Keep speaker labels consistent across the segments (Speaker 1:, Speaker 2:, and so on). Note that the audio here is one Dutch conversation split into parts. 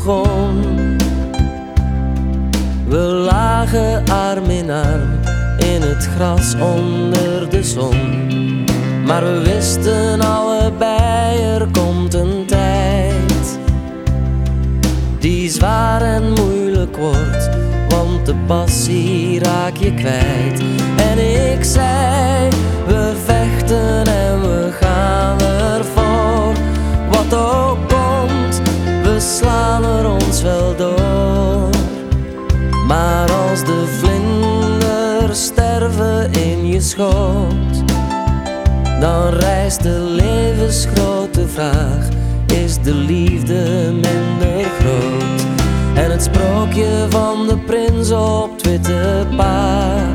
Speaker 1: begon. We lagen arm in arm in het gras onder de zon. Maar we wisten allebei, er komt een tijd die zwaar en moeilijk wordt, want de passie raak je kwijt. En ik zei, we vechten en we gaan ervoor. Wat ook komt, we slaan er ons wel door. Maar als de vlinders sterven in je schoot, dan rijst de levensgrote vraag: is de liefde minder groot? En het sprookje van de prins op het witte paard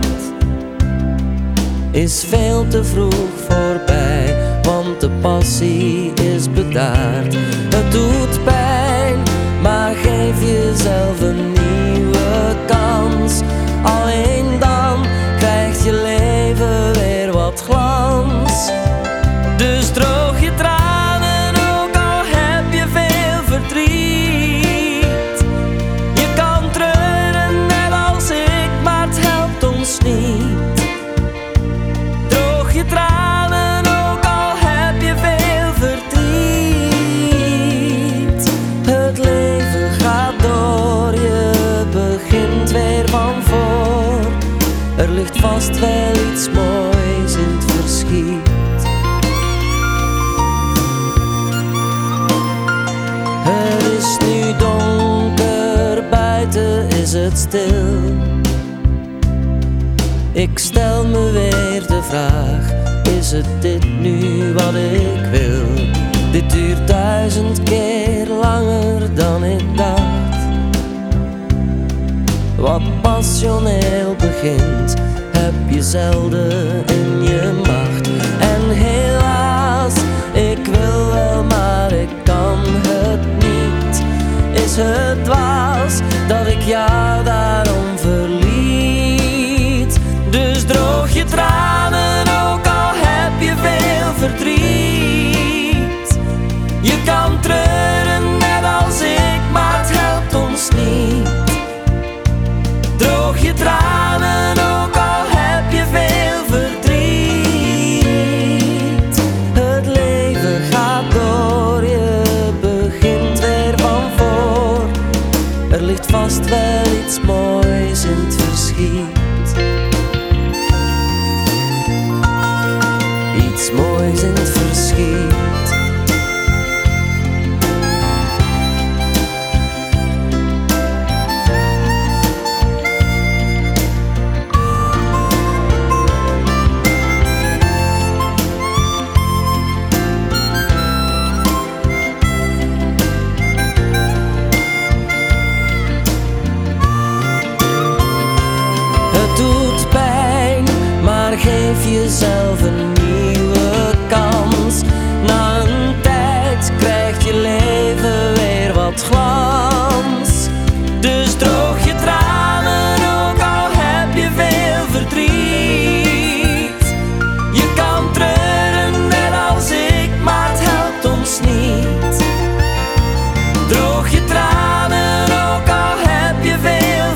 Speaker 1: is veel te vroeg voorbij, want de passie is bedaard. Het doet pijn, maar geef jezelf een nieuwe kans. Alleen dan krijgt je leven weer wat glans. Dus droog je tranen, ook al heb je veel verdriet. Je kan treuren net als ik, maar het helpt ons niet. Droog je tranen, ook al heb je veel verdriet. Het leven gaat door, je begint weer van voor. Er ligt vast wel iets moois in het verschiet. Het is nu donker, buiten is het stil. Ik stel me weer de vraag, is het dit nu wat ik wil? Dit duurt 1000 keer langer dan ik dacht. Wat passioneel begint, heb je zelden in je macht. En helaas, ik wil wel, maar ik kan het niet. Is het dwaas dat ik jou daarom verliet? Dus droog je tranen, ook al heb je veel verdriet. Je kan treuren net als ik, maar het helpt ons niet. Droog je tranen, ook al heb je veel verdriet. Het leven gaat door, je begint weer van voor. Er ligt vast wel iets moois in het verschiet. Iets moois in het verschiet. Het doet pijn, maar geef jezelf een nieuwe kans. Na een tijd krijgt je leven weer wat glans. Dus droog je tranen, ook al heb je veel verdriet. Je kan treuren net als ik, maar het helpt ons niet. Droog je tranen, ook al heb je veel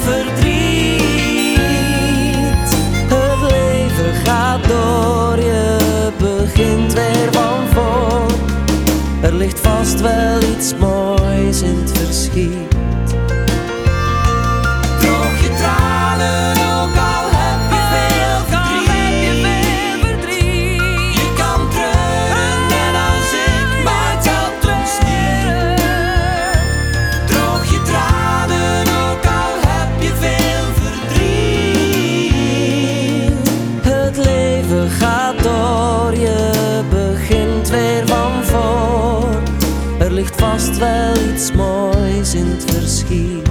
Speaker 1: verdriet. Het leven gaat door, je begint weer van voor. Er ligt vast wel iets moois in het verschiet. Droog je tranen, ook al heb je veel verdriet. Je kan treuren net als ik, maar het helpt ons niet. Droog je tranen, ook al heb je veel verdriet. Het leven gaat door, je begint weer van voor. Er ligt vast wel iets moois in het verschiet.